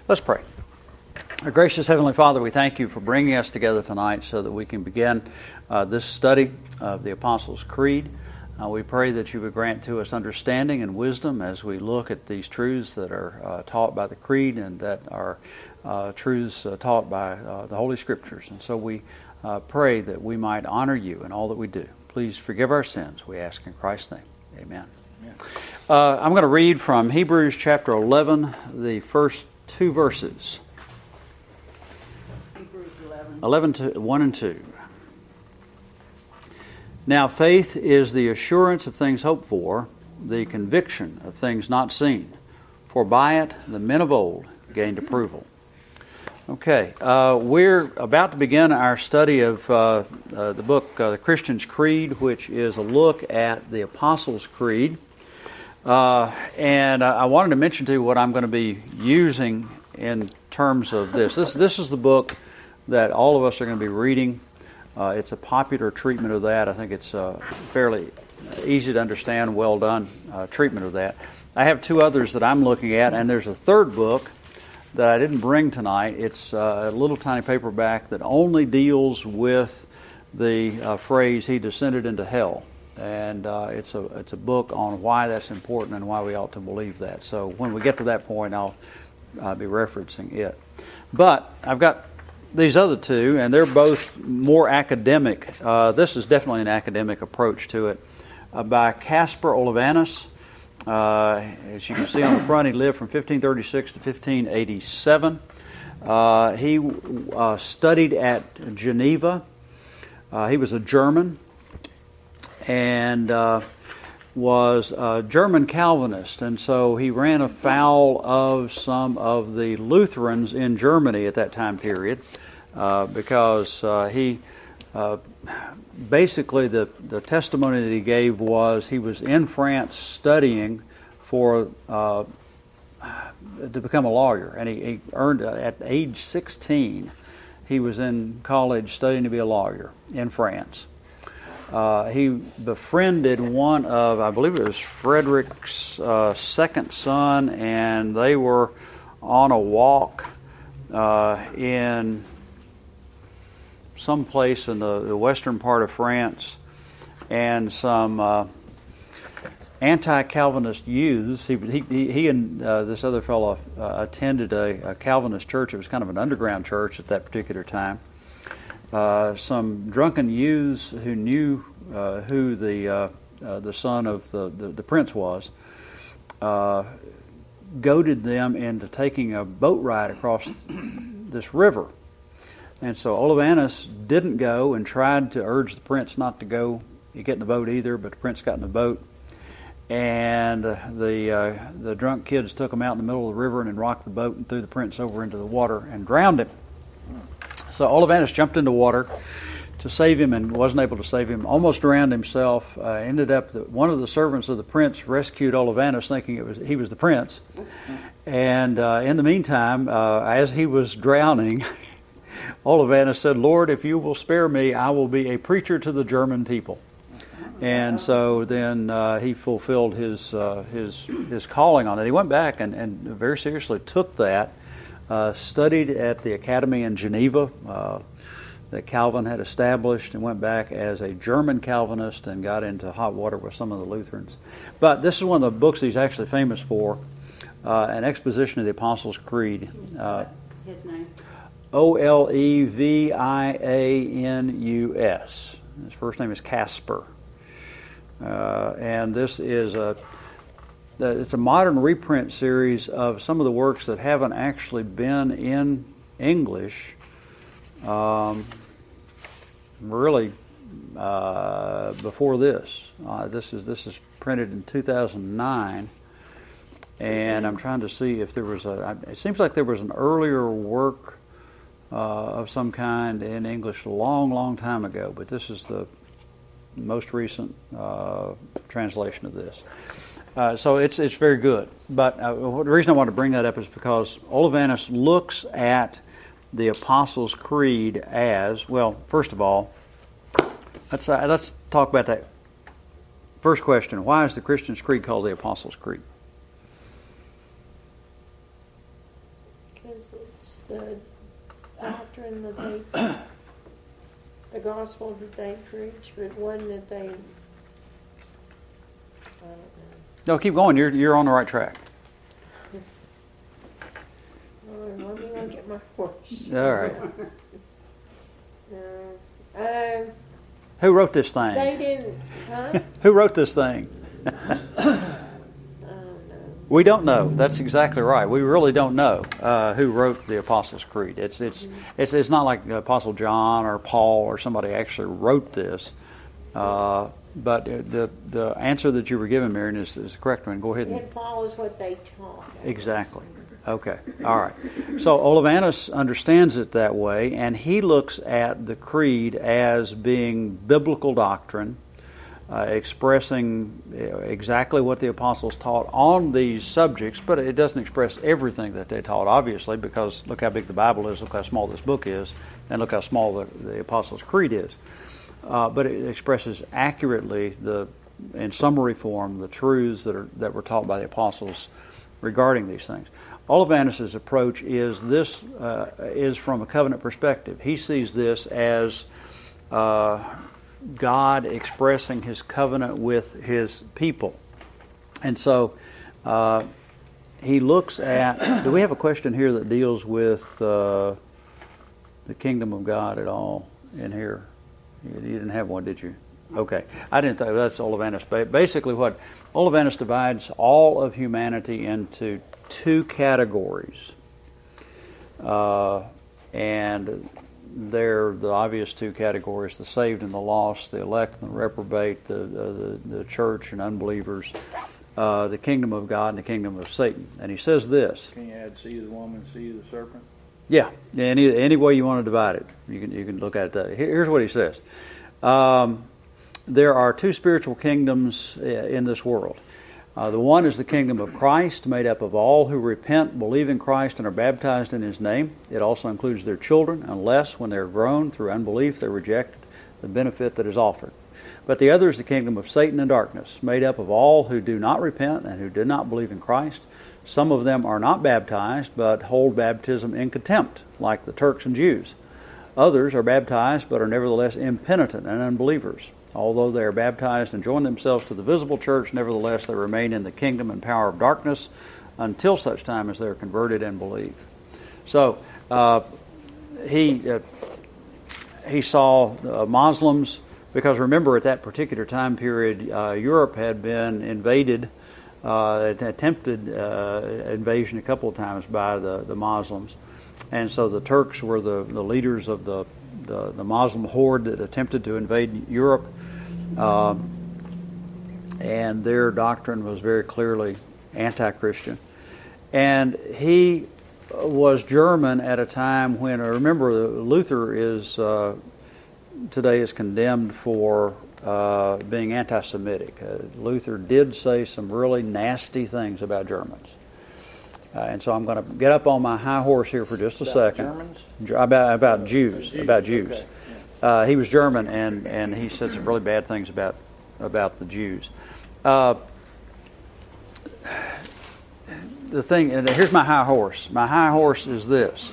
Let's pray. Our gracious Heavenly Father, we thank you for bringing us together tonight so that we can begin this study of the Apostles' Creed. We pray that you would grant to us understanding and wisdom as we look at these truths that are taught by the Creed and that are truths taught by the Holy Scriptures. And so we pray that we might honor you in all that we do. Please forgive our sins, we ask in Christ's name. Amen. I'm going to read from Hebrews chapter 11, the first two verses. Hebrews 1 and 2. Now faith is the assurance of things hoped for, the conviction of things not seen. For by it the men of old gained approval. Okay, we're about to begin our study of the book, The Christian's Creed, which is a look at the Apostles' Creed. And I wanted to mention to you what I'm going to be using in terms of this. This is the book that all of us are going to be reading. It's a popular treatment of that. I think it's fairly easy to understand, well done treatment of that. I have two others that I'm looking at, and there's a third book that I didn't bring tonight. It's a little tiny paperback that only deals with the phrase, "He descended into hell." And it's a book on why that's important and why we ought to believe that. So when we get to that point, I'll be referencing it. But I've got these other two, and they're both more academic. This is definitely an academic approach to it, by Caspar Ollivanus. As you can see on the front, he lived from 1536 to 1587. He studied at Geneva. He was a German and was a German Calvinist, and so he ran afoul of some of the Lutherans in Germany at that time period, because he basically the testimony that he gave was he was in France studying for to become a lawyer, and he earned at age 16 he was in college studying to be a lawyer in France. He befriended one of, I believe it was Frederick's second son, and they were on a walk in some place in the western part of France, and some anti-Calvinist youths. He and this other fellow attended a Calvinist church. It was kind of an underground church at that particular time. Some drunken youths who knew who the son of the prince was goaded them into taking a boat ride across this river. And so Ollivanus didn't go and tried to urge the prince not to go. He get in the boat either, but the prince got in the boat. And the drunk kids took him out in the middle of the river and then rocked the boat and threw the prince over into the water and drowned him. So Ollivanus jumped into water to save him and wasn't able to save him. Almost drowned himself. Ended up that one of the servants of the prince rescued Ollivanus, thinking he was the prince. And in the meantime, as he was drowning, Ollivanus said, "Lord, if you will spare me, I will be a preacher to the German people." And so then he fulfilled his calling on it. He went back and very seriously took that. Studied at the academy in Geneva that Calvin had established, and went back as a German Calvinist and got into hot water with some of the Lutherans. But this is one of the books he's actually famous for, an exposition of the Apostles' Creed. His name? Ollivanus. His first name is Caspar. And this is it's a modern reprint series of some of the works that haven't actually been in English, really, before this. This is printed in 2009, and I'm trying to see if there was it seems like there was an earlier work of some kind in English a long, long time ago, but this is the most recent translation of this. So it's very good. But the reason I want to bring that up is because Ollivanus looks at the Apostles' Creed as, well, first of all, let's talk about that. First question, why is the Christian's Creed called the Apostles' Creed? Because it's the doctrine that they, the gospel that they preach, but one that they, I don't know. No, keep going. You're on the right track. Let me look at my horse. All right. No. Who wrote this thing? They didn't, huh? Who wrote this thing? I don't know. We don't know. That's exactly right. We really don't know who wrote the Apostles' Creed. It's not like Apostle John or Paul or somebody actually wrote this. But the answer that you were given, Marion, is the correct one. Go ahead. It follows what they taught. Exactly. Okay. All right. So Ollivanus understands it that way, and he looks at the creed as being biblical doctrine, expressing exactly what the apostles taught on these subjects, but it doesn't express everything that they taught, obviously, because look how big the Bible is, look how small this book is, and look how small the Apostles' Creed is. But it expresses accurately, in summary form, the truths that were taught by the apostles regarding these things. Ollivanus' approach is from a covenant perspective. He sees this as God expressing His covenant with His people. And so he looks at... Do we have a question here that deals with the kingdom of God at all in here? You didn't have one, did you? Okay. I didn't think that's Ollivanus. Basically what Ollivanus divides all of humanity into two categories. And they're the obvious two categories: the saved and the lost, the elect and the reprobate, the church and unbelievers, the kingdom of God and the kingdom of Satan. And he says this. Can you add seed of the woman, seed of the serpent? Yeah, any way you want to divide it, you can look at it that way. Here's what he says. There are two spiritual kingdoms in this world. The one is the kingdom of Christ, made up of all who repent, believe in Christ, and are baptized in His name. It also includes their children, unless, when they are grown, through unbelief, they reject the benefit that is offered. But the other is the kingdom of Satan and darkness, made up of all who do not repent and who do not believe in Christ. Some of them are not baptized, but hold baptism in contempt, like the Turks and Jews. Others are baptized, but are nevertheless impenitent and unbelievers. Although they are baptized and join themselves to the visible church, nevertheless they remain in the kingdom and power of darkness until such time as they are converted and believe. So he saw Muslims, because remember at that particular time period, Europe had been invaded, attempted invasion a couple of times by the Muslims. And so the Turks were the leaders of the Muslim horde that attempted to invade Europe. And their doctrine was very clearly anti-Christian. And he was German at a time when, remember, Luther is today is condemned for being anti-Semitic. Luther did say some really nasty things about Germans. And so I'm going to get up on my high horse here for just a second. Germans? About Jews. About Jews. Okay. He was German, and he said some really bad things about the Jews. The thing, and here's my high horse. My high horse is this.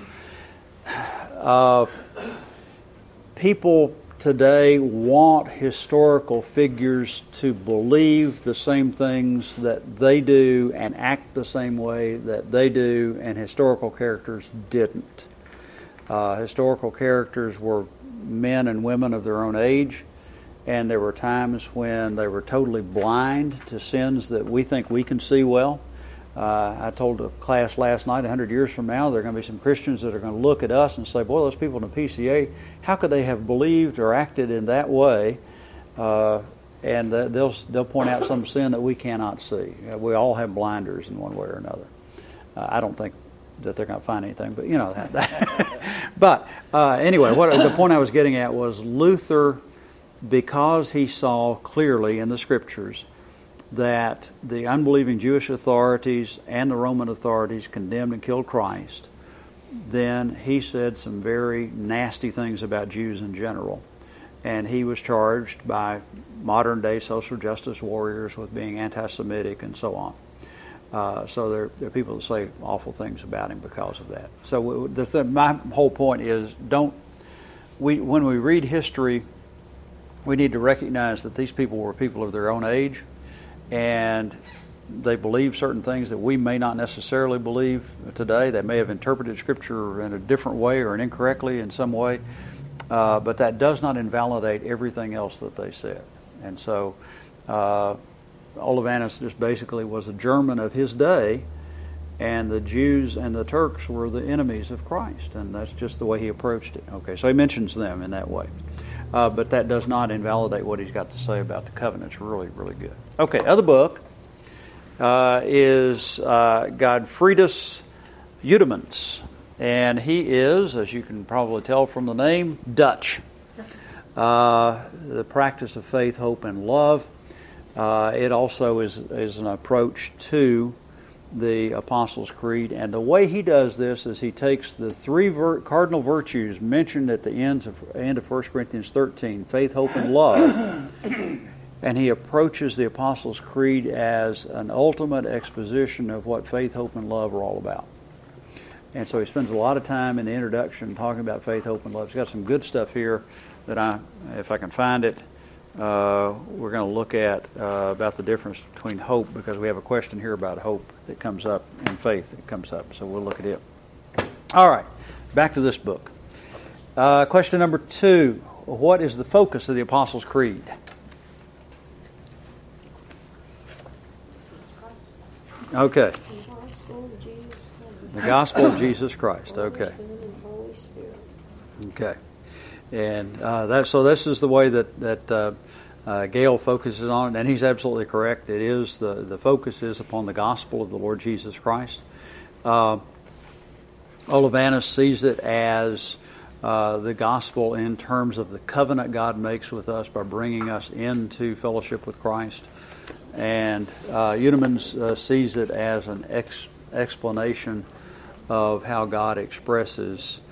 People today want historical figures to believe the same things that they do and act the same way that they do, and historical characters didn't. Historical characters were men and women of their own age, and there were times when they were totally blind to sins that we think we can see well. I told a class last night, 100 years from now, there are going to be some Christians that are going to look at us and say, boy, those people in the PCA, how could they have believed or acted in that way? And they'll point out some sin that we cannot see. We all have blinders in one way or another. I don't think that they're going to find anything, but you know that. But anyway, the point I was getting at was Luther, because he saw clearly in the Scriptures that the unbelieving Jewish authorities and the Roman authorities condemned and killed Christ, then he said some very nasty things about Jews in general. And he was charged by modern-day social justice warriors with being anti-Semitic and so on. So there are people that say awful things about him because of that. So my whole point is, when we read history, we need to recognize that these people were people of their own age, and they believed certain things that we may not necessarily believe today. They may have interpreted Scripture in a different way or incorrectly in some way, but that does not invalidate everything else that they said. And so Olavanos just basically was a German of his day, and the Jews and the Turks were the enemies of Christ, and that's just the way he approached it. Okay, so he mentions them in that way. But that does not invalidate what he's got to say about the covenant. It's really, really good. Okay, other book is Godfridus Eudemans, and he is, as you can probably tell from the name, Dutch. The practice of faith, hope, and love. It also is an approach to the Apostles' Creed, and the way he does this is he takes the three cardinal virtues mentioned at the end of 1 Corinthians 13, faith, hope, and love, and he approaches the Apostles' Creed as an ultimate exposition of what faith, hope, and love are all about. And so he spends a lot of time in the introduction talking about faith, hope, and love. He's got some good stuff here that if I can find it, we're going to look at about the difference between hope, because we have a question here about hope that comes up and faith that comes up. So we'll look at it. All right, back to this book. Question number 2. What is the focus of the Apostles' Creed? Okay. The gospel of Jesus Christ. Okay. Okay. And so this is the way that Gale focuses on it, and he's absolutely correct. It is the focus is upon the gospel of the Lord Jesus Christ. Olavanos sees it as the gospel in terms of the covenant God makes with us by bringing us into fellowship with Christ, and Eudemans sees it as an explanation of how God expresses.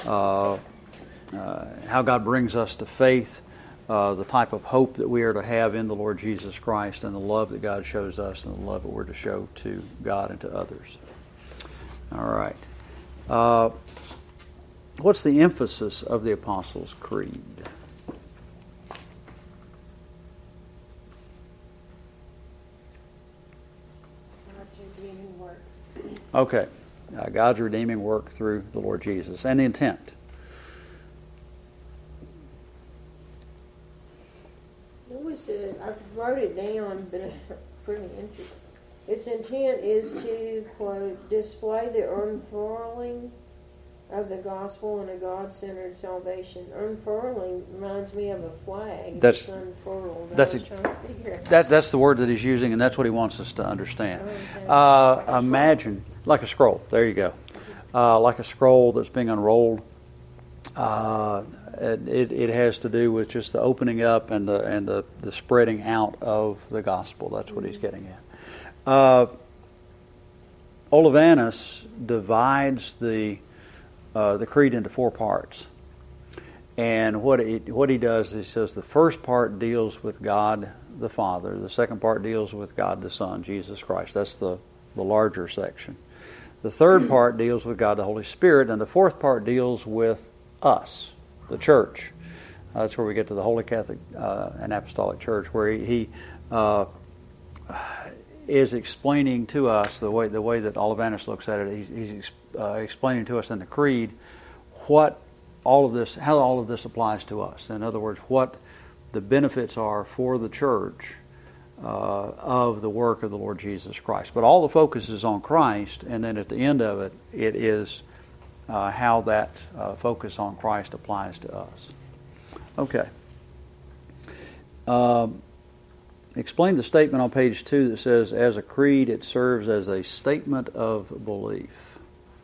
How God brings us to faith, the type of hope that we are to have in the Lord Jesus Christ, and the love that God shows us, and the love that we're to show to God and to others. All right. What's the emphasis of the Apostles' Creed? God's redeeming work. Okay. God's redeeming work through the Lord Jesus, and the intent. I wrote it down, but it's pretty interesting. Its intent is to, quote, display the unfurling of the gospel and a God-centered salvation. Unfurling reminds me of a flag that's unfurled. That's the word that he's using, and that's what he wants us to understand. Okay. Imagine, like a scroll. There you go. Like a scroll that's being unrolled. It has to do with just the opening up and the spreading out of the gospel. That's what he's getting at. Olavanos divides the creed into 4 parts, and what he does is he says the first part deals with God the Father, the second part deals with God the Son, Jesus Christ. That's the larger section. The third part deals with God the Holy Spirit, and the fourth part deals with us, the church. That's where we get to the Holy Catholic and Apostolic Church, where he is explaining to us the way that Olavanos looks at it. He's explaining to us in the Creed how all of this applies to us. In other words, what the benefits are for the church of the work of the Lord Jesus Christ. But all the focus is on Christ, and then at the end of it, it is how that focus on Christ applies to us. Okay. Explain the statement on page 2 that says, as a creed, it serves as a statement of belief.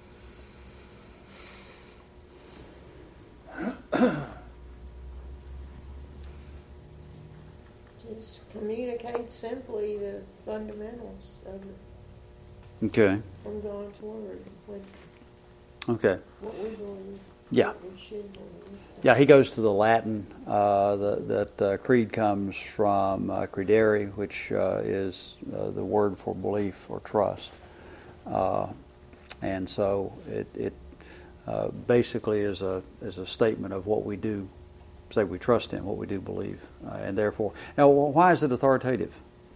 Just communicate simply the fundamentals of it. Okay. From God's Word. Okay. What we believe. Yeah. We should know. Yeah, he goes to the Latin. That creed comes from credere, which is the word for belief or trust. And so it basically is a statement of what we do, say we trust in, what we do believe. And therefore, now why is it authoritative?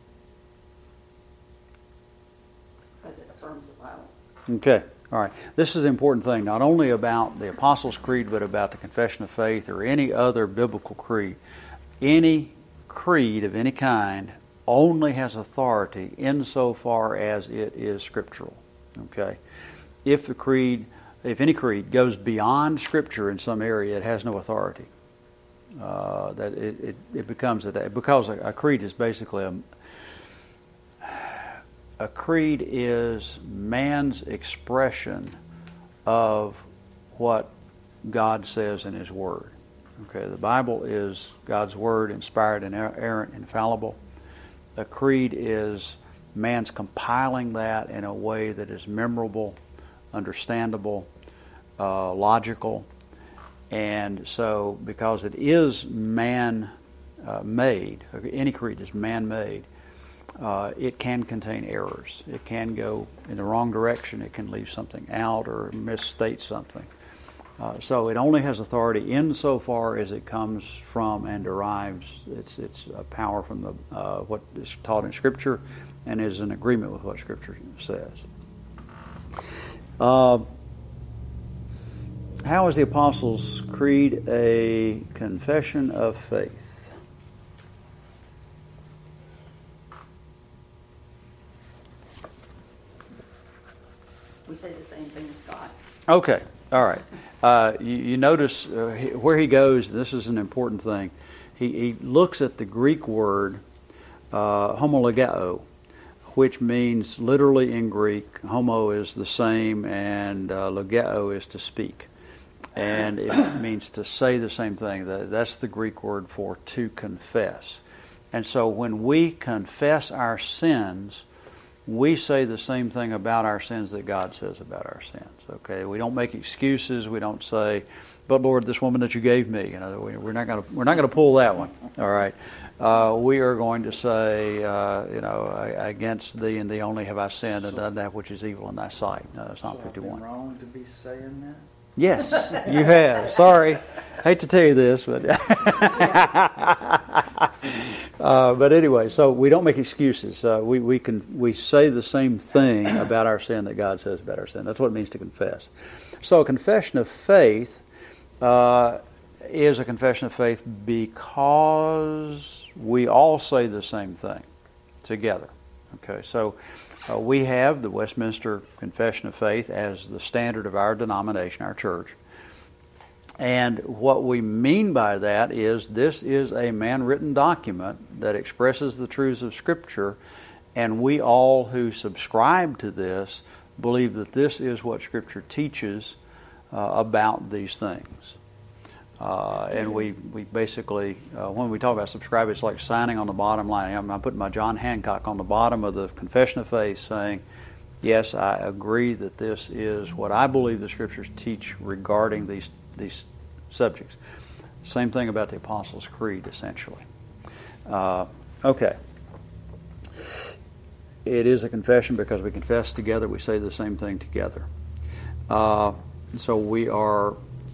Because it affirms the Bible. Okay, all right. This is an important thing, not only about the Apostles' Creed, but about the Confession of Faith or any other biblical creed. Any creed of any kind only has authority insofar as it is scriptural. Okay? If any creed goes beyond Scripture in some area, it has no authority. That it becomes because a creed is basically a creed is man's expression of what God says in His Word. Okay, the Bible is God's Word, inspired, inerrant, infallible. A creed is man's compiling that in a way that is memorable, understandable, logical. And so, because it is man-made, any creed is man-made, it can contain errors. It can go in the wrong direction. It can leave something out or misstate something. So it only has authority insofar as it comes from and derives its power from what is taught in Scripture and is in agreement with what Scripture says. How is the Apostles' Creed a confession of faith? We say the same thing as God. Okay, all right. You notice where he goes, this is an important thing. He looks at the Greek word homologeo, which means literally in Greek, homo is the same and logeo is to speak. And it means to say the same thing. That's the Greek word for to confess. And so when we confess our sins, we say the same thing about our sins that God says about our sins. Okay, we don't make excuses. We don't say, "But Lord, this woman that you gave me," we're not going to pull that one. All right, we are going to say, against thee and thee only have I sinned and done that which is evil in thy sight. Psalm 51. I've been wrong to be saying that? Yes, you have. Sorry, hate to tell you this, but but anyway, so we don't make excuses. We say the same thing about our sin that God says about our sin. That's what it means to confess. So a confession of faith is a confession of faith because we all say the same thing together. Okay, so we have the Westminster Confession of Faith as the standard of our denomination, our church. And what we mean by that is this is a man-written document that expresses the truths of Scripture, and we all who subscribe to this believe that this is what Scripture teaches about these things. And we basically, when we talk about subscribe, it's like signing on the bottom line. I'm putting my John Hancock on the bottom of the Confession of Faith saying, yes, I agree that this is what I believe the Scriptures teach regarding these subjects. Same thing about the Apostles' Creed, essentially. Okay. It is a confession because we confess together. We say the same thing together. So we are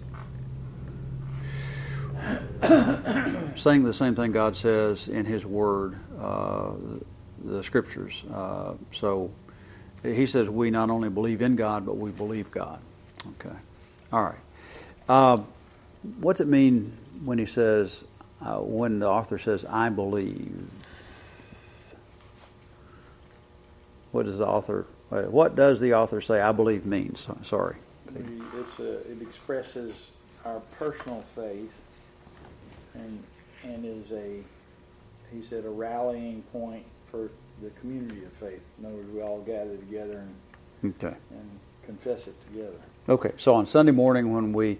saying the same thing God says in His Word, the Scriptures. So He says we not only believe in God, but we believe God. Okay. All right. What's it mean when he says, when the author says, I believe? What does the author say I believe means? Sorry. It expresses our personal faith and is he said, a rallying point for the community of faith. In other words, we all gather together and confess it together. Okay, so on Sunday morning when we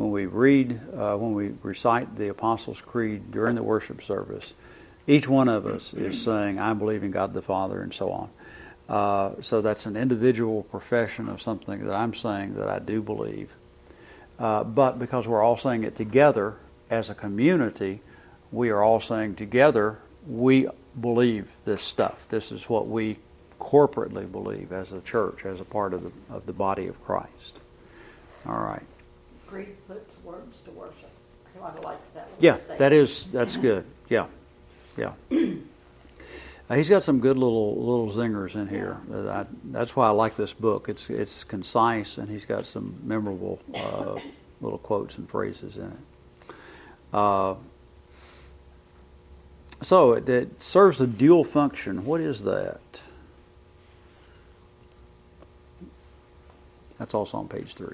recite the Apostles' Creed during the worship service, each one of us is saying, I believe in God the Father, and so on. So that's an individual profession of something that I'm saying that I do believe. But because we're all saying it together as a community, we are all saying together, we believe this stuff. This is what we corporately believe as a church, as a part of the body of Christ. All right. Creed puts words to worship. I like that. Yeah, that's good. Yeah. He's got some good little zingers in here. That's why I like this book. It's concise, and he's got some memorable little quotes and phrases in it. So it serves a dual function. What is that? That's also on page 3.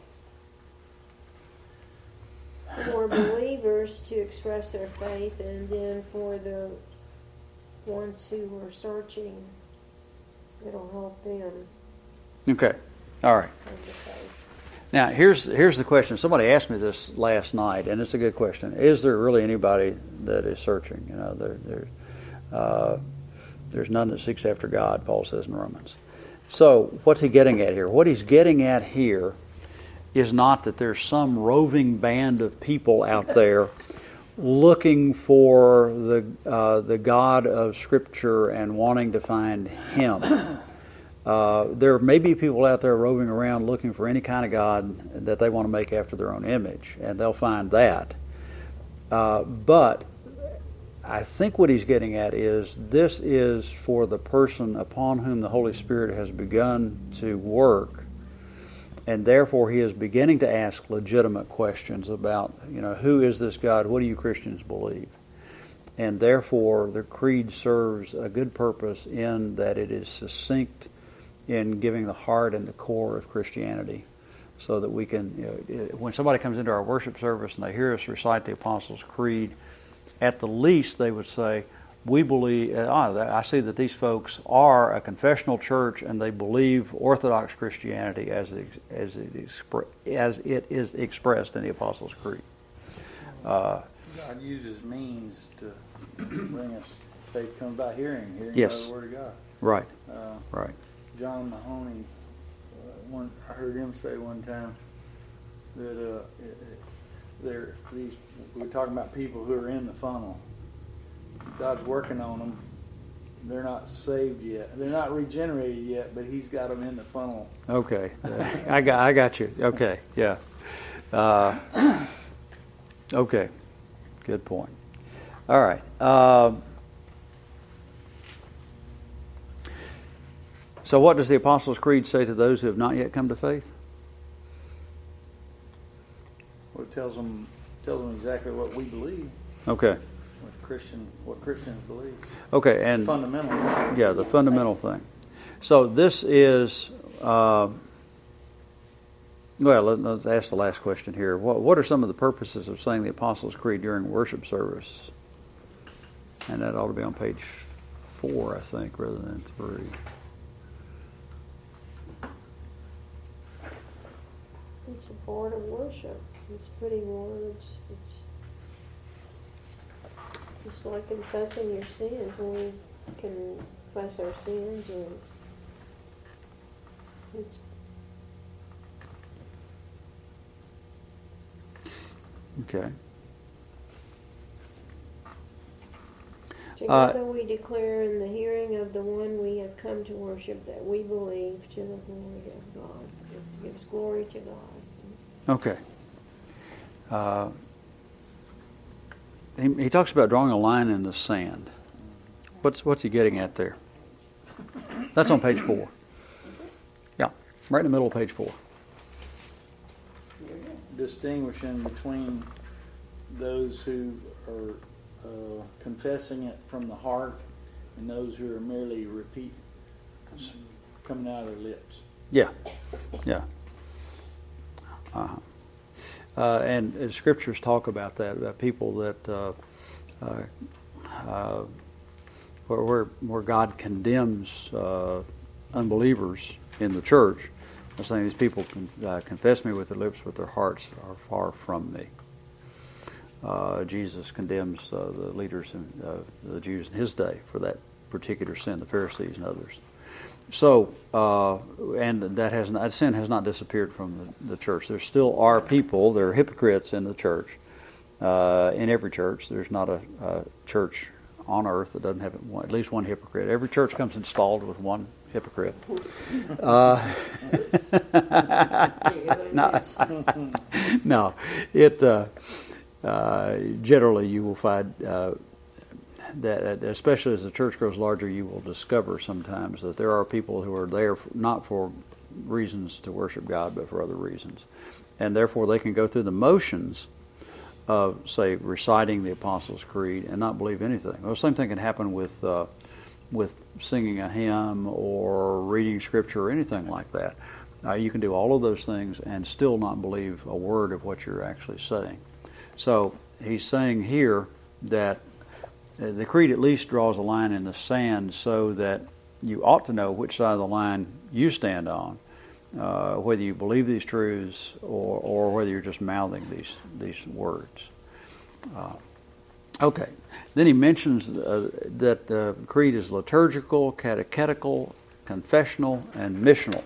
For believers to express their faith, and then for the ones who are searching, it'll help them. Okay. All right. Find the faith. Now, here's the question. Somebody asked me this last night, and it's a good question. Is there really anybody that is searching? You know, there's none that seeks after God, Paul says in Romans. So, what's he getting at here? What he's getting at here is not that there's some roving band of people out there looking for the God of Scripture and wanting to find Him. There may be people out there roving around looking for any kind of God that they want to make after their own image, and they'll find that. But I think what he's getting at is this is for the person upon whom the Holy Spirit has begun to work, and therefore he is beginning to ask legitimate questions about, who is this God? What do you Christians believe? And therefore the creed serves a good purpose in that it is succinct in giving the heart and the core of Christianity, so that we can, when somebody comes into our worship service and they hear us recite the Apostles' Creed, at the least they would say, we believe, I see that these folks are a confessional church and they believe Orthodox Christianity as it is expressed in the Apostles' Creed. God uses means to bring us faith comes by hearing Yes. by the Word of God. Right. Right. John Mahoney, I heard him say one time that we're talking about people who are in the funnel. God's working on them. They're not saved yet. They're not regenerated yet, but He's got them in the funnel. Okay, I got you. Okay, yeah. Okay, good point. All right. So what does the Apostles' Creed say to those who have not yet come to faith? Well, it tells them exactly what we believe. Okay. What Christians believe. Okay, and Fundamental. Yeah, the fundamental thing. So this is. Well, let's ask the last question here. What are some of the purposes of saying the Apostles' Creed during worship service? And that ought to be on page 4, I think, rather than 3. It's a part of worship. It's putting words. It's just like confessing your sins. When we confess our sins, and it's Okay. together we declare in the hearing of the one we have come to worship that we believe to the glory of God. It gives glory to God. Okay. He talks about drawing a line in the sand. What's he getting at there? That's on page 4. Yeah, right in the middle of page 4. Distinguishing between those who are confessing it from the heart and those who are merely coming out of their lips. Yeah. And scriptures talk about that, about people that where God condemns unbelievers in the church. I'm saying these people confess me with their lips, but their hearts are far from me. Jesus condemns the leaders of the Jews in his day for that particular sin, the Pharisees and others. And that sin has not disappeared from the church. There still are people, there are hypocrites in the church. In every church, there's not a church on earth that doesn't have at least one hypocrite. Every church comes installed with one hypocrite. No, generally you will find that, especially as the church grows larger, you will discover sometimes that there are people who are there not for reasons to worship God, but for other reasons, and therefore they can go through the motions of, say, reciting the Apostles' Creed and not believe anything. Well, the same thing can happen with singing a hymn or reading Scripture or anything like that. You can do all of those things and still not believe a word of what you're actually saying. So he's saying here that the Creed at least draws a line in the sand so that you ought to know which side of the line you stand on, whether you believe these truths or whether you're just mouthing these words. Okay. Then he mentions that the Creed is liturgical, catechetical, confessional, and missional.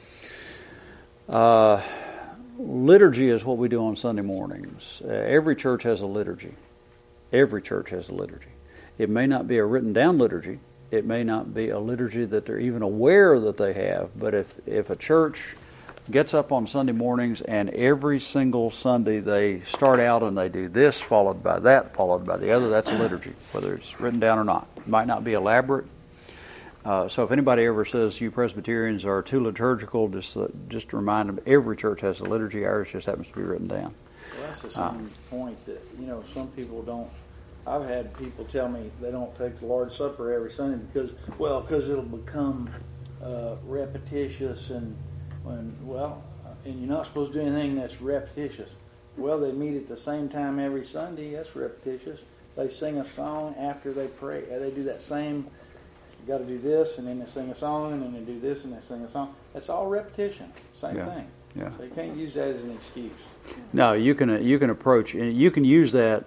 Liturgy is what we do on Sunday mornings. Every church has a liturgy. Every church has a liturgy. It may not be a written down liturgy. It may not be a liturgy that they're even aware that they have. But if a church gets up on Sunday mornings and every single Sunday they start out and they do this, followed by that, followed by the other, that's a liturgy, whether it's written down or not. It might not be elaborate. So if anybody ever says you Presbyterians are too liturgical, just remind them every church has a liturgy. Ours just happens to be written down. Well, that's the same point that, some people don't. I've had people tell me they don't take the Lord's Supper every Sunday because it'll become repetitious and you're not supposed to do anything that's repetitious. Well, they meet at the same time every Sunday. That's repetitious. They sing a song after they pray. They do that same. You got to do this, and then they sing a song, and then they do this, and they sing a song. That's all repetition. Same thing. Yeah. So you can't use that as an excuse. No, you can approach. You can use that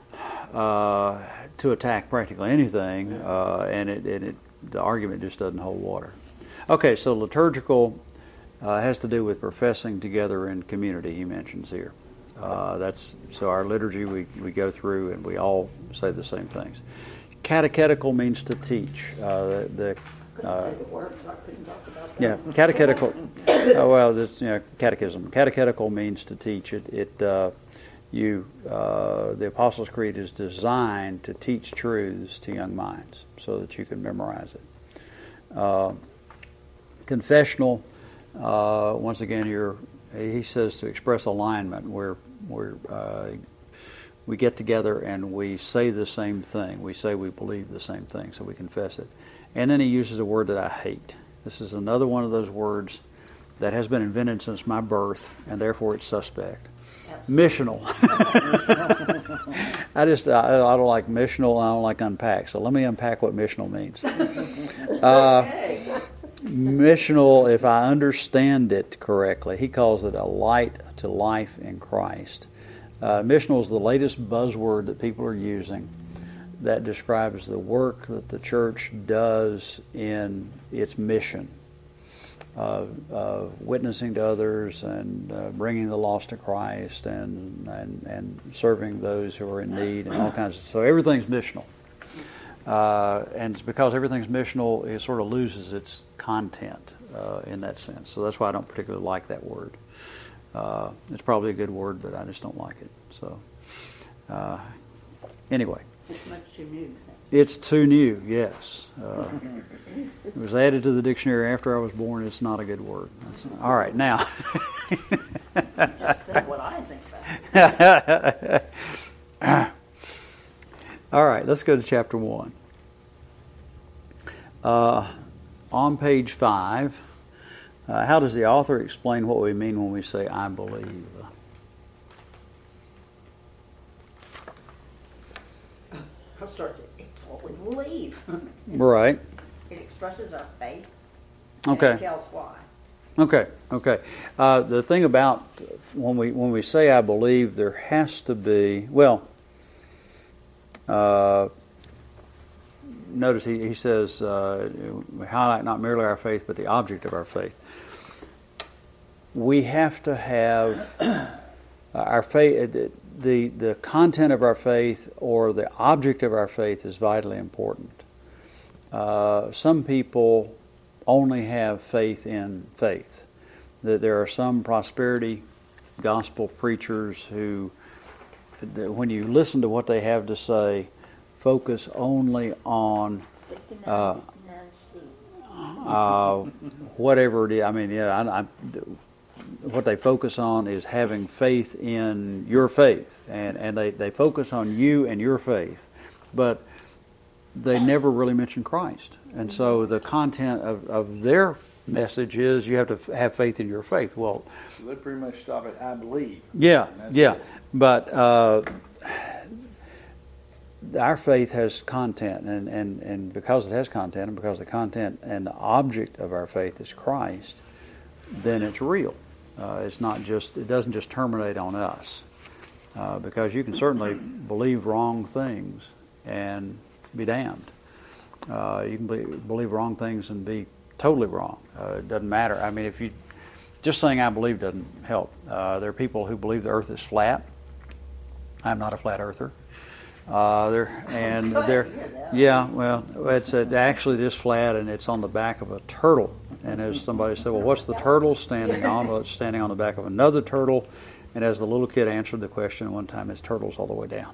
to attack practically anything, and the argument just doesn't hold water. Okay, so liturgical has to do with professing together in community. He mentions here. So our liturgy we go through and we all say the same things. Catechetical means to teach. Couldn't say the word, so I couldn't talk about that. Yeah, catechetical. Catechism. Catechetical means to teach. The Apostles' Creed is designed to teach truths to young minds so that you can memorize it. Confessional, once again, he says to express alignment, where we get together and we say the same thing. We say we believe the same thing, so we confess it. And then he uses a word that I hate. This is another one of those words that has been invented since my birth, and therefore it's suspect. Missional. I don't like missional. I don't like unpack. So let me unpack what missional means. Missional, if I understand it correctly, he calls it a light to life in Christ. Missional is the latest buzzword that people are using that describes the work that the church does in its mission of witnessing to others and bringing the lost to Christ and serving those who are in need and all kinds of. So everything's missional, and it's because everything's missional, it sort of loses its content in that sense. So that's why I don't particularly like that word. It's probably a good word, but I just don't like it. So anyway. It's much too new. It's too new, yes. It was added to the dictionary after I was born. It's not a good word. All right, now. Just think what I think about it. All right, let's go to chapter 1. On page 5, how does the author explain what we mean when we say, I believe? I'll start it's what we believe. Right. It expresses our faith. Okay. And it tells why. Okay. The thing about when we say I believe, there has to be, notice he says, we highlight not merely our faith, but the object of our faith. We have to have our faith, the content of our faith or the object of our faith is vitally important. Some people only have faith in faith. There are some prosperity gospel preachers who, when you listen to what they have to say, focus only on whatever it is. I mean, what they focus on is having faith in your faith, and they focus on you and your faith, but they never really mention Christ. And so the content of their message is you have to have faith in your faith. Well, you would pretty much stop at "I believe." Yeah, yeah. It. But our faith has content, and because it has content, and because the content and the object of our faith is Christ, then it's real. It's not just. It doesn't just terminate on us, because you can certainly believe wrong things and be damned. You can believe wrong things and be totally wrong. It doesn't matter. I mean, if you just saying "I believe" doesn't help. There are people who believe the Earth is flat. I'm not a flat earther. Yeah, well, it's actually just flat, and it's on the back of a turtle. And as somebody said, well, what's the turtle standing on? Well, it's standing on the back of another turtle. And as the little kid answered the question one time, his turtle's all the way down.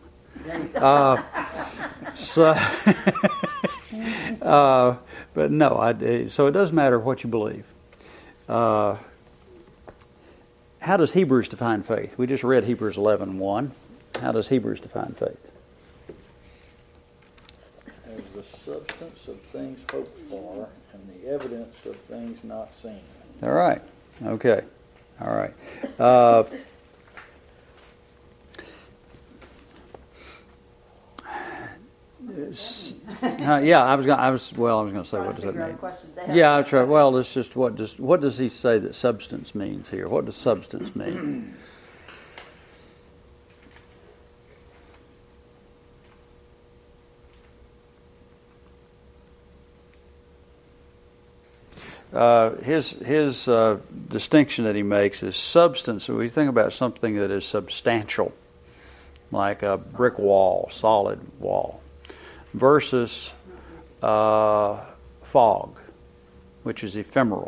But no, so it doesn't matter what you believe. How does Hebrews define faith? We just read Hebrews 11:1. How does Hebrews define faith? As the substance of things hoped for and the evidence of things not seen. All right. Okay. All right. Yeah, I was going to say, what does that mean? Yeah, that's right. Well, it's just what does he say that substance means here? What does substance mean? His distinction that he makes is substance. So we think about something that is substantial, like a brick wall, solid wall, versus fog, which is ephemeral.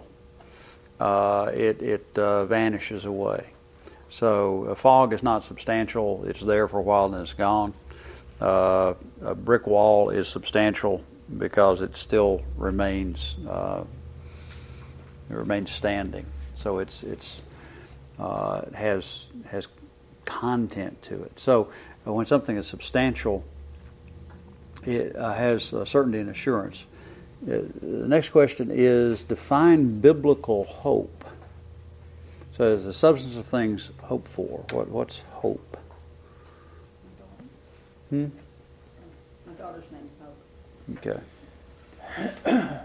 It vanishes away. So a fog is not substantial. It's there for a while and then it's gone. A brick wall is substantial because it still remains. It remains standing, so it has content to it. So when something is substantial, it has certainty and assurance. The next question is define biblical hope. So it's the substance of things hoped for. What's hope? My daughter's name is Hope. Okay.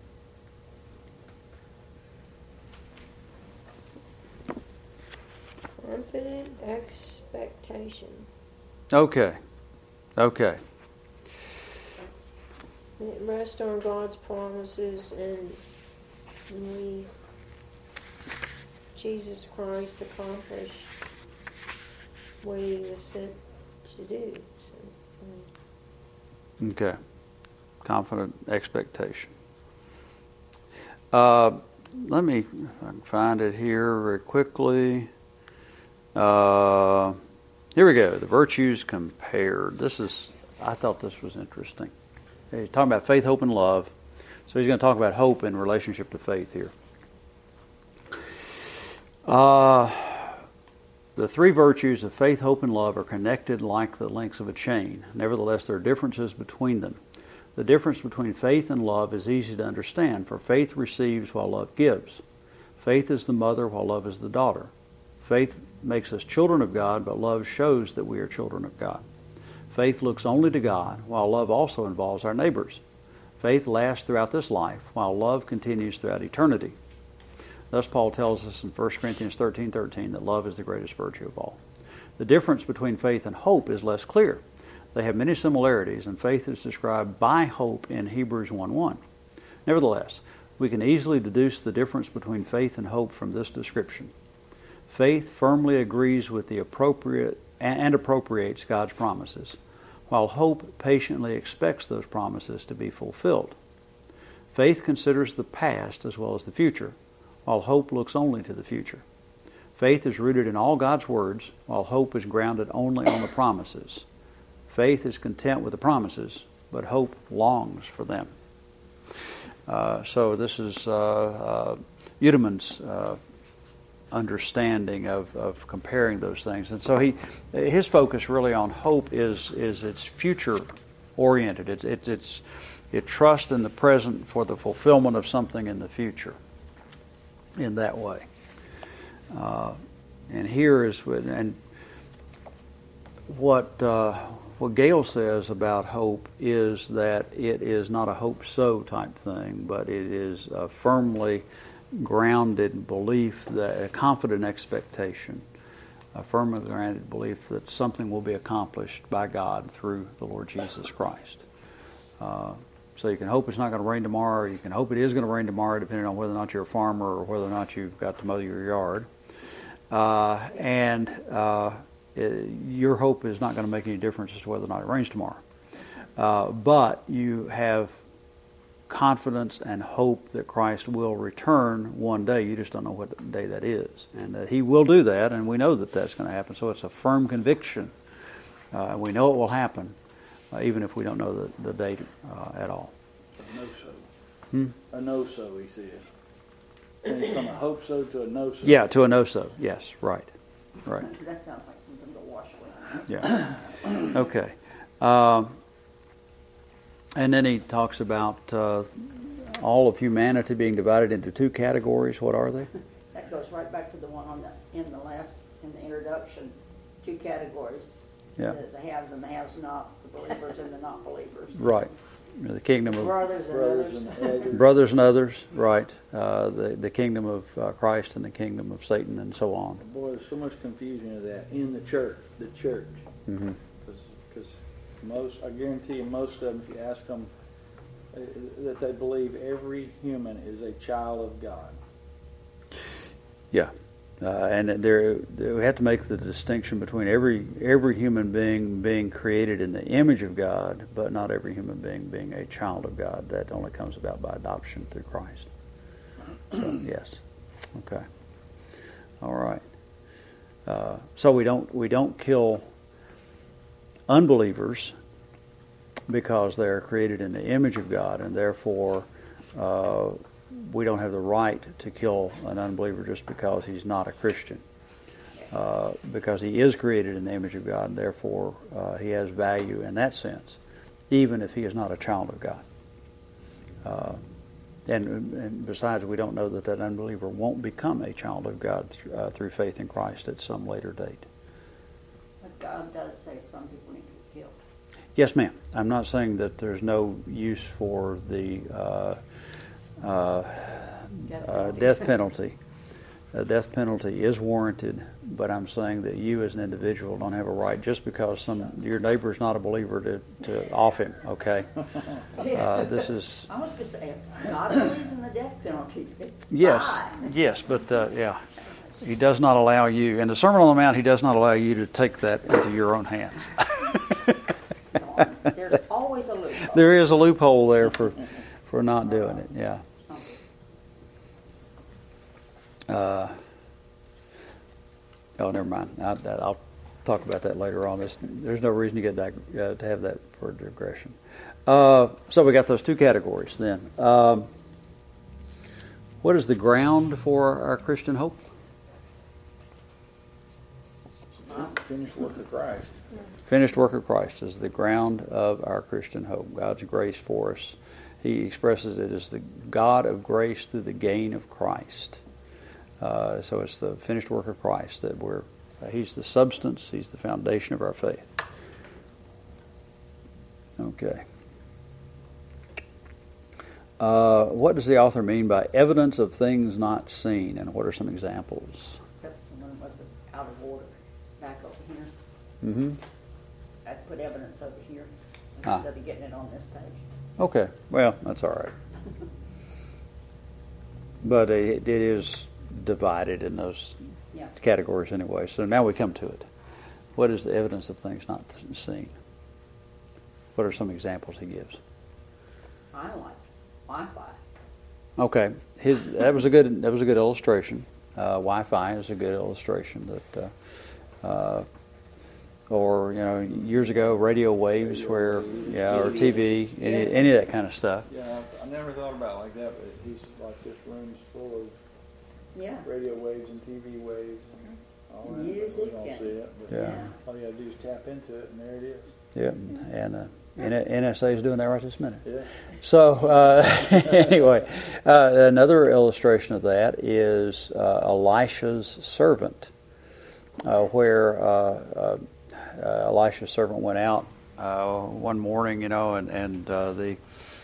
Confident expectation. Okay. It rests on God's promises, and Jesus Christ accomplished what he was sent to do. Okay. Confident expectation. Let me, if I can find it here very quickly. Here we go. The virtues compared. I thought this was interesting. He's talking about faith, hope, and love. So he's going to talk about hope in relationship to faith here. The three virtues of faith, hope, and love are connected like the links of a chain. Nevertheless, there are differences between them. The difference between faith and love is easy to understand, for faith receives while love gives. Faith is the mother while love is the daughter. Faith makes us children of God, but love shows that we are children of God. Faith looks only to God, while love also involves our neighbors. Faith lasts throughout this life, while love continues throughout eternity. Thus, Paul tells us in 1 Corinthians 13:13 that love is the greatest virtue of all. The difference between faith and hope is less clear. They have many similarities, and faith is described by hope in Hebrews 1:1. Nevertheless, we can easily deduce the difference between faith and hope from this description. Faith firmly agrees with the appropriate and appropriates God's promises, while hope patiently expects those promises to be fulfilled. Faith considers the past as well as the future, while hope looks only to the future. Faith is rooted in all God's words, while hope is grounded only on the promises. Faith is content with the promises, but hope longs for them. So this is Udemann's understanding of comparing those things. And so his focus really on hope is it's future oriented. It trusts in the present for the fulfillment of something in the future in that way. And here is what Gale says about hope is that it is not a hope so type thing, but it is a firmly grounded belief, that a confident expectation, a firmly grounded belief that something will be accomplished by God through the Lord Jesus Christ. So you can hope it's not going to rain tomorrow, or you can hope it is going to rain tomorrow, depending on whether or not you're a farmer or whether or not you've got to mow your yard. Your hope is not going to make any difference as to whether or not it rains tomorrow. But you have confidence and hope that Christ will return one day. You just don't know what day that is. And that He will do that, and we know that that's going to happen. So it's a firm conviction. We know it will happen, even if we don't know the date at all. A no-so. A no-so, he said. And from a hope-so to a no-so. Yeah, to a no-so. Yes, right. Right. That sounds like something to wash away. Yeah. Okay. And then he talks about all of humanity being divided into two categories. What are they? That goes right back to the one in the introduction. Two categories. Yeah. The haves and the have-nots, the believers and the not believers. Right. The kingdom of Brothers and others. Brothers and others, right. The kingdom of Christ and the kingdom of Satan and so on. Boy, there's so much confusion of that in the church. Mm-hmm. Because I guarantee you, most of them, if you ask them, that they believe every human is a child of God. Yeah. And we have to make the distinction between every human being created in the image of God, but not every human being a child of God. That only comes about by adoption through Christ. So, yes. Okay. All right. So we don't kill unbelievers because they are created in the image of God, and therefore we don't have the right to kill an unbeliever just because he's not a Christian. Because he is created in the image of God, and therefore he has value in that sense, even if he is not a child of God. And besides, we don't know that unbeliever won't become a child of God through faith in Christ at some later date. But God does say some people need to be killed. Yes, ma'am. I'm not saying that there's no use for the death penalty. Death penalty is warranted, but I'm saying that you as an individual don't have a right just because your neighbor's not a believer to off him. Okay, this is. I was going to say, if God believes in the death penalty. Yes, but yeah, He does not allow you. In the Sermon on the Mount, He does not allow you to take that into your own hands. There's always a loophole. There is a loophole there for not doing it. Yeah. Oh, never mind. I'll talk about that later on. There's no reason to get that to have that for digression. So we got those two categories then. What is the ground for our Christian hope? Finished work of Christ. Finished work of Christ is the ground of our Christian hope. God's grace for us. He expresses it as the God of grace through the gain of Christ. So it's the finished work of Christ that He's the substance, He's the foundation of our faith. Okay. What does the author mean by evidence of things not seen, and what are some examples? Someone was out of order back over here. Mm-hmm. I put evidence over here Ah. instead of getting it on this page. Okay, well, that's all right. But it is divided in those Yeah. categories anyway. So now we come to it. What is the evidence of things not seen? What are some examples he gives? I like Wi-Fi. Okay, that was a good illustration. Wi-Fi is a good illustration that, or years ago, radio waves, or TV, any of that kind of stuff. Yeah, I never thought about it like that, but he's like, this room's full of Yeah. radio waves and TV waves and all that. Music We don't and- see it, but Yeah. all you gotta do is tap into it, and there it is. Yeah, and NSA is doing that right this minute. Yeah. So anyway, another illustration of that is Elisha's servant, where Elisha's servant went out one morning, and the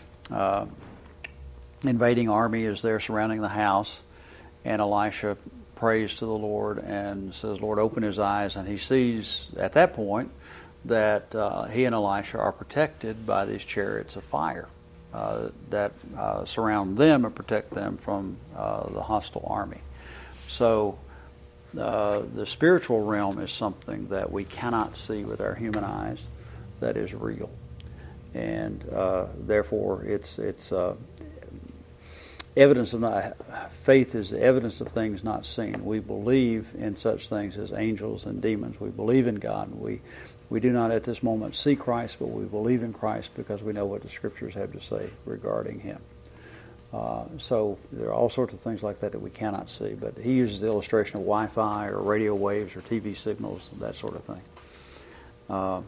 invading army is there surrounding the house, and Elisha prays to the Lord and says, "Lord, open his eyes," and he sees at that point that he and Elisha are protected by these chariots of fire that surround them and protect them from the hostile army. So the spiritual realm is something that we cannot see with our human eyes that is real. And therefore it's evidence of faith is the evidence of things not seen. We believe in such things as angels and demons. We believe in God. We do not at this moment see Christ, but we believe in Christ because we know what the Scriptures have to say regarding Him. So there are all sorts of things like that we cannot see. But he uses the illustration of Wi-Fi or radio waves or TV signals, that sort of thing.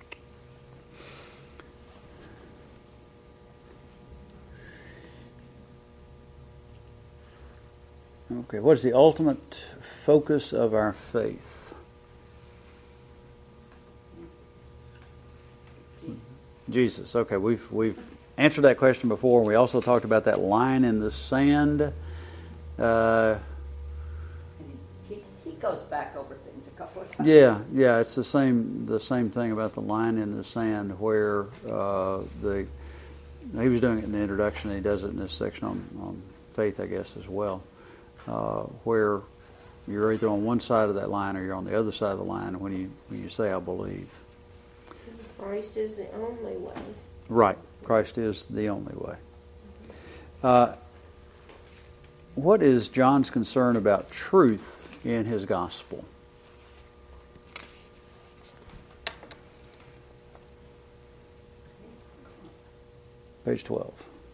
Okay, what is the ultimate focus of our faith? Jesus. Okay, we've answered that question before. We also talked about that line in the sand. And he goes back over things a couple of times. Yeah, it's the same thing about the line in the sand where he was doing it in the introduction. And he does it in this section on faith, I guess, as well, where you're either on one side of that line or you're on the other side of the line when you say I believe. Christ is the only way. Right. Christ is the only way. What is John's concern about truth in his gospel? Page 12.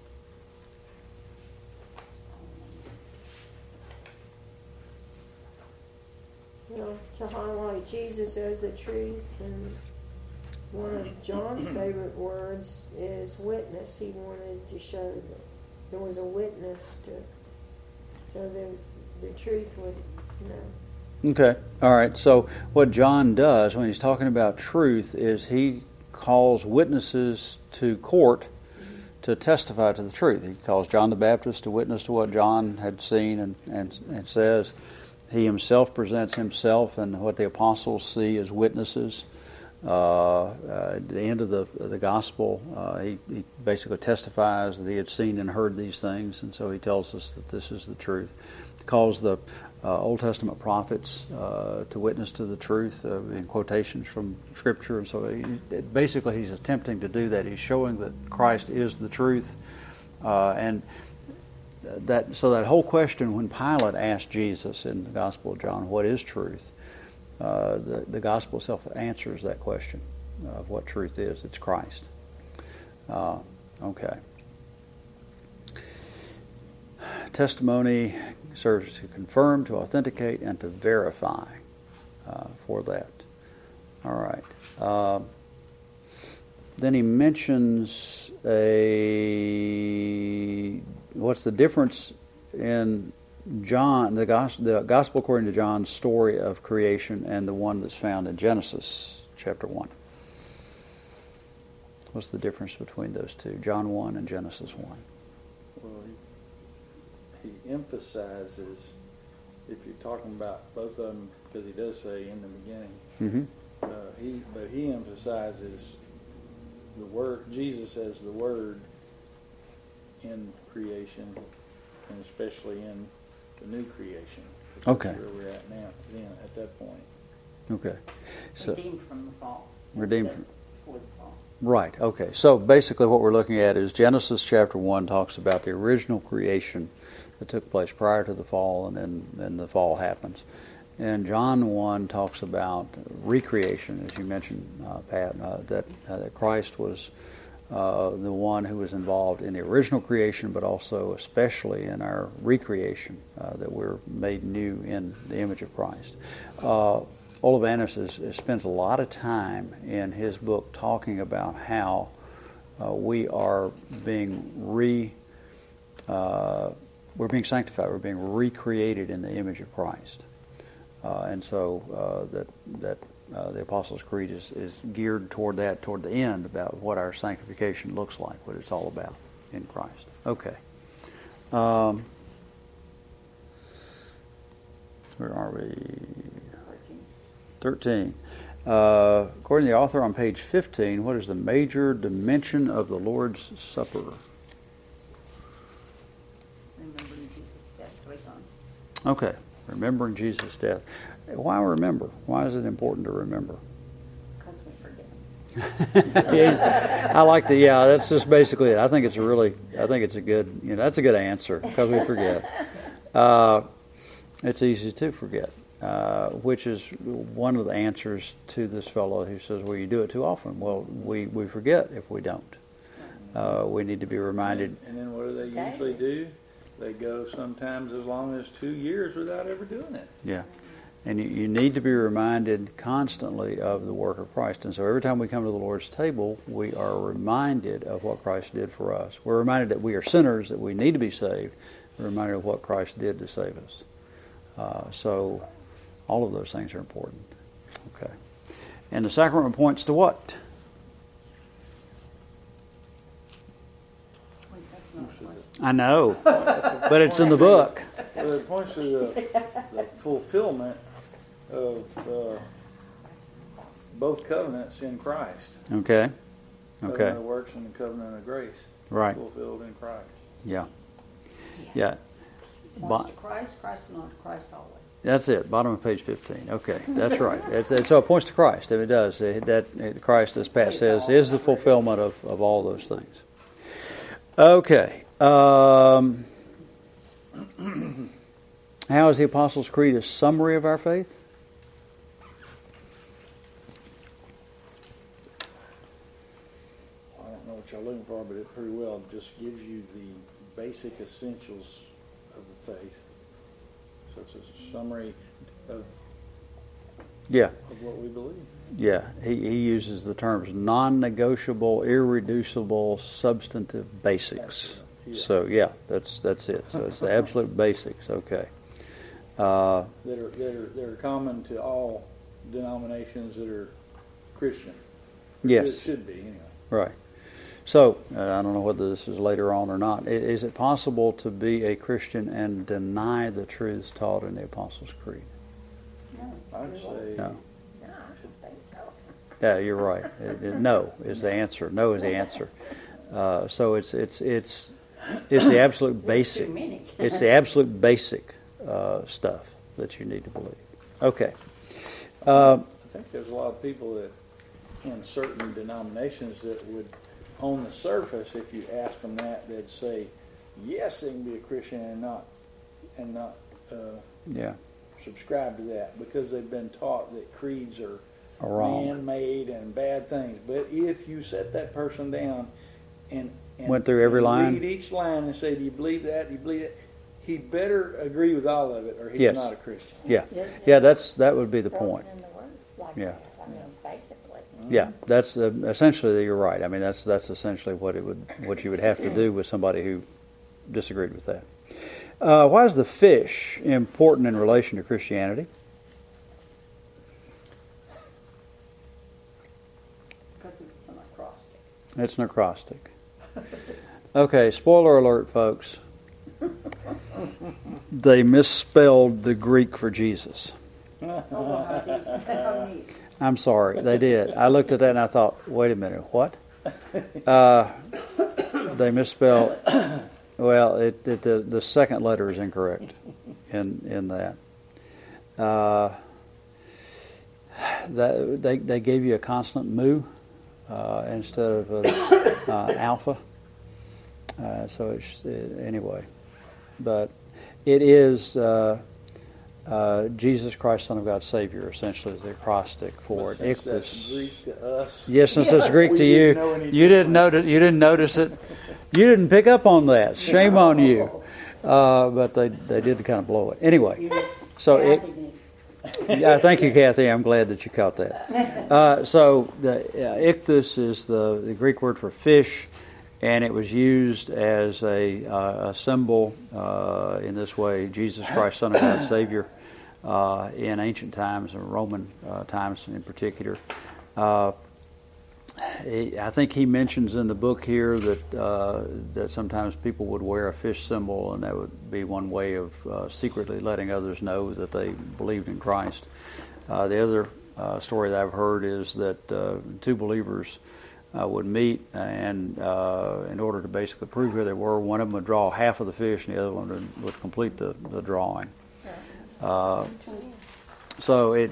To highlight Jesus as the truth, and one of John's favorite words is witness. He wanted to show that there was a witness to, so the truth would know. Okay. All right. So what John does when he's talking about truth is he calls witnesses to court to testify to the truth. He calls John the Baptist to witness to what John had seen and says. He himself presents himself and what the apostles see as witnesses. At the end of the gospel, he basically testifies that he had seen and heard these things, and so he tells us that this is the truth. He calls the Old Testament prophets to witness to the truth in quotations from Scripture, and so basically he's attempting to do that. He's showing that Christ is the truth, and that whole question when Pilate asked Jesus in the Gospel of John, what is truth? The gospel itself answers that question of what truth is. It's Christ. Okay. Testimony serves to confirm, to authenticate, and to verify for that. All right. Then he mentions what's the difference in John, the gospel according to John's story of creation and the one that's found in Genesis chapter 1. What's the difference between those two, John 1 and Genesis 1? Well, he emphasizes, if you're talking about both of them, because he does say in the beginning, he emphasizes the Word, Jesus as the Word in creation, and especially in the new creation. That's Okay. where we're at now, then, at that point. Okay. So, Redeemed from the fall. Redeemed instead before the fall. right. Okay. So basically, what we're looking at is Genesis chapter 1 talks about the original creation that took place prior to the fall, and then the fall happens. And John 1 talks about recreation, as you mentioned, Pat, that Christ was the one who was involved in the original creation, but also especially in our recreation, that we're made new in the image of Christ. Olavanos spends a lot of time in his book talking about how we are being we're being sanctified, we're being recreated in the image of Christ. And so the Apostles' Creed is geared toward that, toward the end, about what our sanctification looks like, what it's all about in Christ. Okay. Where are we? 13. According to the author on page 15, what is the major dimension of the Lord's Supper? Remembering Jesus' death. Wait on. Okay. Remembering Jesus' death. Why remember? Why is it important to remember? Because we forget. I like to. Yeah, that's just basically it. I think it's a good. That's a good answer because we forget. It's easy to forget, which is one of the answers to this fellow who says, "Well, you do it too often." Well, we forget if we don't. We need to be reminded. And then what do they usually do? They go sometimes as long as 2 years without ever doing it. Yeah. And you need to be reminded constantly of the work of Christ. And so every time we come to the Lord's table, we are reminded of what Christ did for us. We're reminded that we are sinners, that we need to be saved. We're reminded of what Christ did to save us. So all of those things are important. Okay. And the sacrament points to what? Wait, that's not what. I know, but it's in the book. Well, it points to the fulfillment of both covenants in Christ. Okay. Covenant Okay. of works and the covenant of grace. Right. Fulfilled in Christ. Yeah. Yeah. Points to Christ, Christ alone, Christ always. That's it. Bottom of page 15. Okay, that's right. So it points to Christ. If it does, that Christ, as Pat says, is the fulfillment of all those things. Okay. How is the Apostles' Creed a summary of our faith? I don't know what y'all looking for, but it pretty well just gives you the basic essentials of the faith. So it's a summary of Yeah. what we believe. Yeah, he uses the terms non-negotiable, irreducible, substantive basics. Yeah. So yeah, that's it. So it's the absolute basics. Okay. That are common to all denominations that are Christian. Yes. It should be anyway. Right. So I don't know whether this is later on or not. Is it possible to be a Christian and deny the truths taught in the Apostles' Creed? No. I'd say No. No, I don't think so. Yeah, you're right. No is the answer. No is the answer. So it's the absolute basic. Too many. It's the absolute basic stuff that you need to believe. Okay. I think there's a lot of people that in certain denominations that would, on the surface, if you ask them that, they'd say, yes, they can be a Christian and not Yeah. subscribe to that because they've been taught that creeds are Wrong. man-made and bad things. But if you set that person down and Went through every line? read each line and say, do you believe that? Do you believe that? He better agree with all of it or he's Yes. not a Christian. Yeah. Yeah. That would be the point. In the word like Yeah. that. I mean, basically. Yeah. That's essentially. You're right. I mean, that's essentially what you would have to do with somebody who disagreed with that. Why is the fish important in relation to Christianity? Because it's an acrostic. It's an acrostic. Okay, spoiler alert, folks. They misspelled the Greek for Jesus. Oh, how neat. I'm sorry, they did. I looked at that and I thought, wait a minute, what? They misspelled. Well, the second letter is incorrect in that. They gave you a consonant mu instead of alpha. So it's anyway, but it is Jesus Christ, Son of God, Savior. Essentially, is the acrostic for it. Since that's Greek to us. Yes, since it's Greek to you, you didn't notice it. You didn't pick up on that. Shame on you. But they did kind of blow it anyway. So yeah, thank you, Kathy. I'm glad that you caught that. So the ichthus is the Greek word for fish, and it was used as a symbol in this way: Jesus Christ, Son of God, Savior, in ancient times and Roman times in particular. I think he mentions in the book here that sometimes people would wear a fish symbol, and that would be one way of secretly letting others know that they believed in Christ. The other story that I've heard is that two believers would meet, and in order to basically prove who they were, one of them would draw half of the fish, and the other one would complete the drawing. So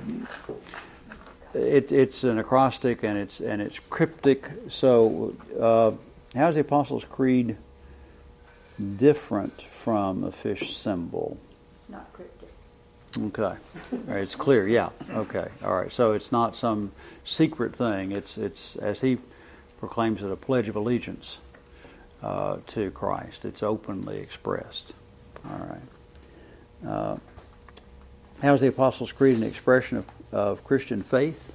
it's an acrostic, and it's cryptic. So how is the Apostles' Creed different from a fish symbol? It's not cryptic. Okay, all right, it's clear. Yeah. Okay. All right. So it's not some secret thing. It's as he proclaims it, a pledge of allegiance to Christ. It's openly expressed. All right. How is the Apostles' Creed an expression of Christian faith?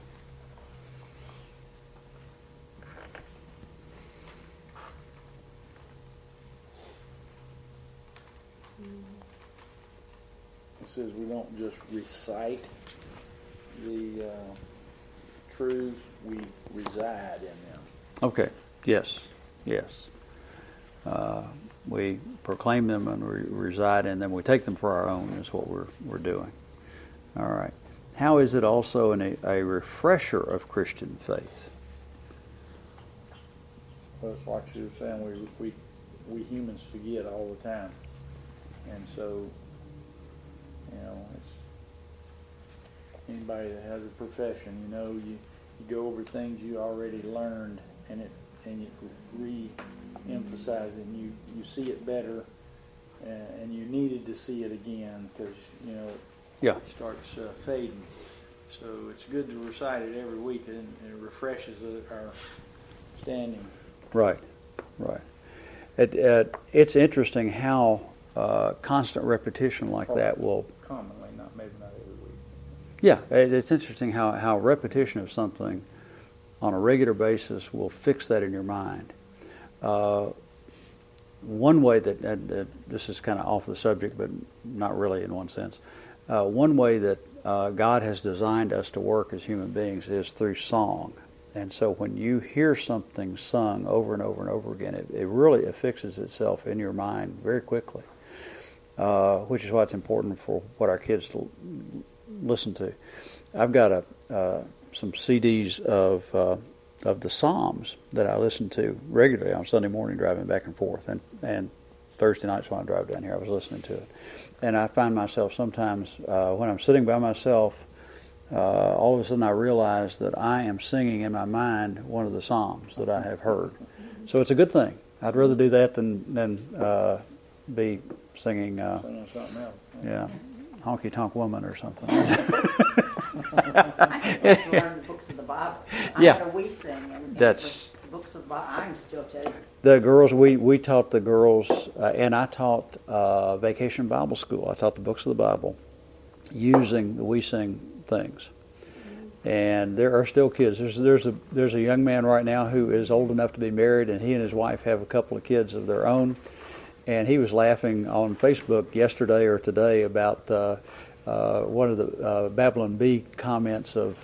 It says we don't just recite the truths, we reside in them. Okay. Yes. We proclaim them and we reside in them. We take them for our own is what we're doing. All right. How is it also a refresher of Christian faith? Well, it's like you were saying, we humans forget all the time. And so, it's anybody that has a profession, you go over things you already learned, and you re-emphasize it, and you see it better, and you needed to see it again because, Yeah. it starts fading. So it's good to recite it every week, and it refreshes our standing. Right. It's interesting how constant repetition like that will... Commonly, maybe not every week. Yeah, it's interesting how repetition of something on a regular basis will fix that in your mind. One way that this is kind of off the subject, but not really in one sense. One way that God has designed us to work as human beings is through song. And so when you hear something sung over and over and over again, it really affixes itself in your mind very quickly, which is why it's important for what our kids to listen to. I've got some CDs of the Psalms that I listen to regularly on Sunday morning driving back and forth, and Thursday nights when I drive down here, I was listening to it. And I find myself sometimes, when I'm sitting by myself, all of a sudden I realize that I am singing in my mind one of the Psalms that I have heard. So it's a good thing. I'd rather do that than be singing, Something else. yeah, Honky Tonk Woman or something. I think to learn the books of the Bible. Yeah. I know we sing, and That's... the books of the Bible, I can still tell you. The girls, we taught the girls, and I taught Vacation Bible School. I taught the books of the Bible using the We Sing things. And there are still kids. There's a young man right now who is old enough to be married, and he and his wife have a couple of kids of their own. And he was laughing on Facebook yesterday or today about one of the Babylon Bee comments of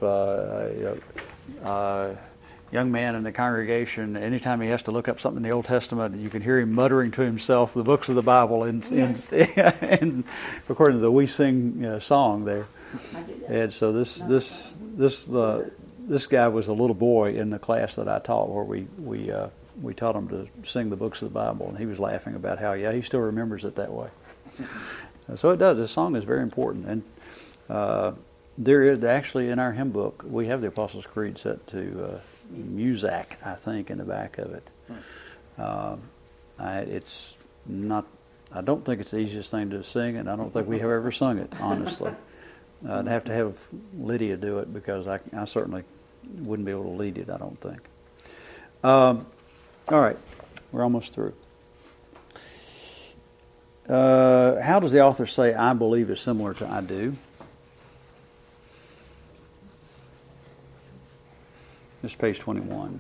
young man in the congregation. Anytime he has to look up something in the Old Testament, you can hear him muttering to himself the books of the Bible, and according to the We Sing song there. I do that. And so this guy was a little boy in the class that I taught, where we taught him to sing the books of the Bible, and he was laughing about how he still remembers it that way. So it does. This song is very important, and there is actually in our hymn book we have the Apostles' Creed set to Muzak, I think, in the back of it. It's not. I don't think it's the easiest thing to sing, and I don't think we have ever sung it, honestly. I'd have to have Lydia do it, because I certainly wouldn't be able to lead it, I don't think. All right, we're almost through. How does the author say "I believe" is similar to "I do"? This is page 21.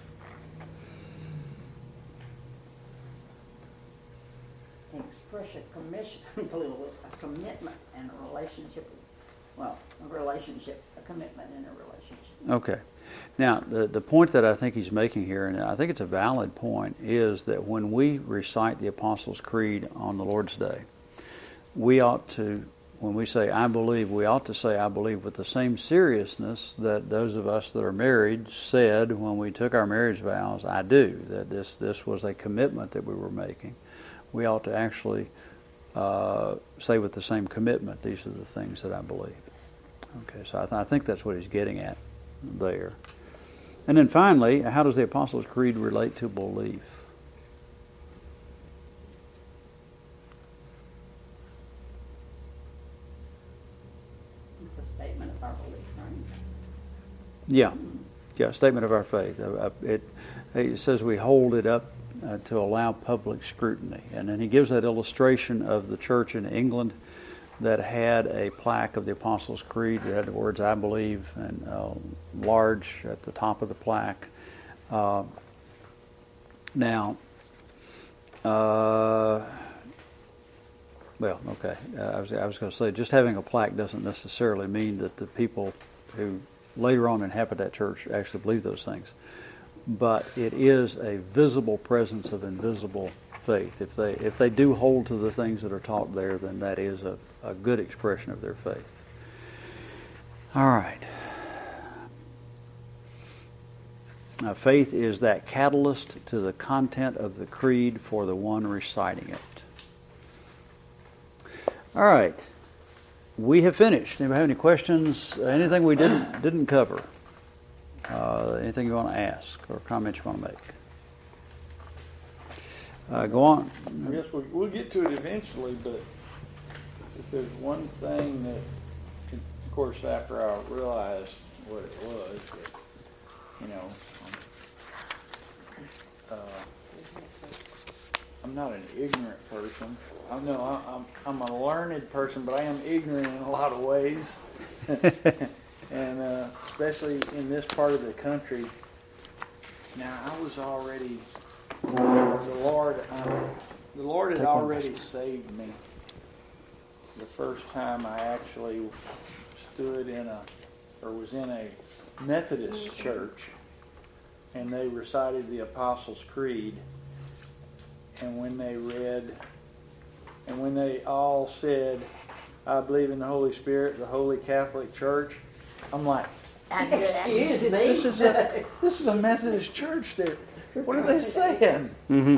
They express a commitment and a relationship. Well, a commitment and a relationship. Okay. Now, the point that I think he's making here, and I think it's a valid point, is that when we recite the Apostles' Creed on the Lord's Day, we ought to, when we say "I believe," we ought to say "I believe" with the same seriousness that those of us that are married said when we took our marriage vows, "I do," that this was a commitment that we were making. We ought to actually say with the same commitment, "These are the things that I believe." Okay, so I think that's what he's getting at there. And then finally, how does the Apostles' Creed relate to belief? It's a statement of our belief, right? Yeah, statement of our faith. It says we hold it up to allow public scrutiny. And then he gives that illustration of the church in England that had a plaque of the Apostles' Creed that had the words "I believe" and large at the top of the plaque. Now, well, okay. I was going to say, just having a plaque doesn't necessarily mean that the people who later on inhabit that church actually believe those things. But it is a visible presence of invisible faith. If they do hold to the things that are taught there, then that is a good expression of their faith. All right. Now, faith is that catalyst to the content of the creed for the one reciting it. All right. We have finished. Anybody have any questions? Anything we didn't cover? Anything you want to ask or comments you want to make? Go on. I guess we'll get to it eventually, but if there's one thing that, of course, after I realized what it was, that, I'm not an ignorant person. I know I'm a learned person, but I am ignorant in a lot of ways. And especially in this part of the country. Now, I was already, the Lord had already saved me. The first time I actually stood was in a Methodist church, and they recited the Apostles' Creed. And when they all said, "I believe in the Holy Spirit, the Holy Catholic Church," I'm like, Excuse me. this is a Methodist church. What are they saying? Mm-hmm.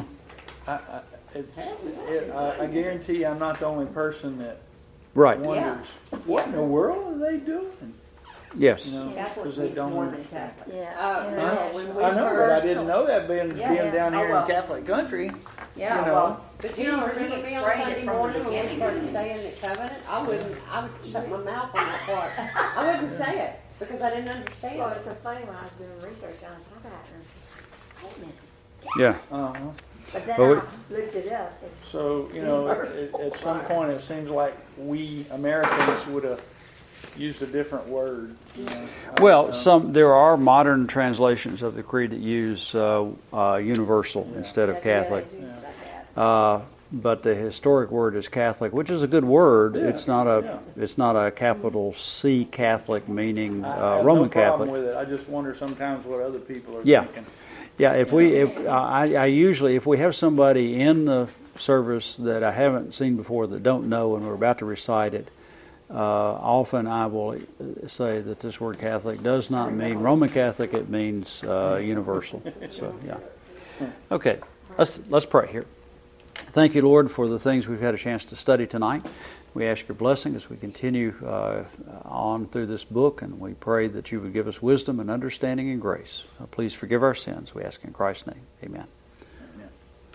I guarantee you I'm not the only person that Right. wonders, what in the world are they doing? Yes. Catholic Because they means don't more than understand. Catholic. Yeah. when we I know, but I first- didn't know that being down here well. in Catholic country. Yeah, you know. well, But you you know, know, he remember me on explained Sunday it from morning the when we beginning. started saying the covenant? I would shut my mouth on that part. I wouldn't say it because I didn't understand. Well, it's so funny when I was doing research on it, I got it. Wait a minute. Yeah. Uh-huh. But then Well, I looked it up. It's So, at some point it seems like we Americans would have used a different word. Well, there are modern translations of the creed that use universal instead of Catholic. Yeah, they do say that. But the historic word is Catholic, which is a good word. Yeah, It's not a capital C Catholic meaning I have Roman no problem Catholic. with it. I just wonder sometimes what other people are Yeah. thinking. Yeah, I usually, if we have somebody in the service that I haven't seen before that don't know and we're about to recite it, often I will say that this word Catholic does not mean Roman Catholic, it means universal. So, yeah. Okay, let's pray here. Thank you, Lord, for the things we've had a chance to study tonight. We ask your blessing as we continue on through this book, and we pray that you would give us wisdom and understanding and grace. Please forgive our sins, we ask in Christ's name. Amen.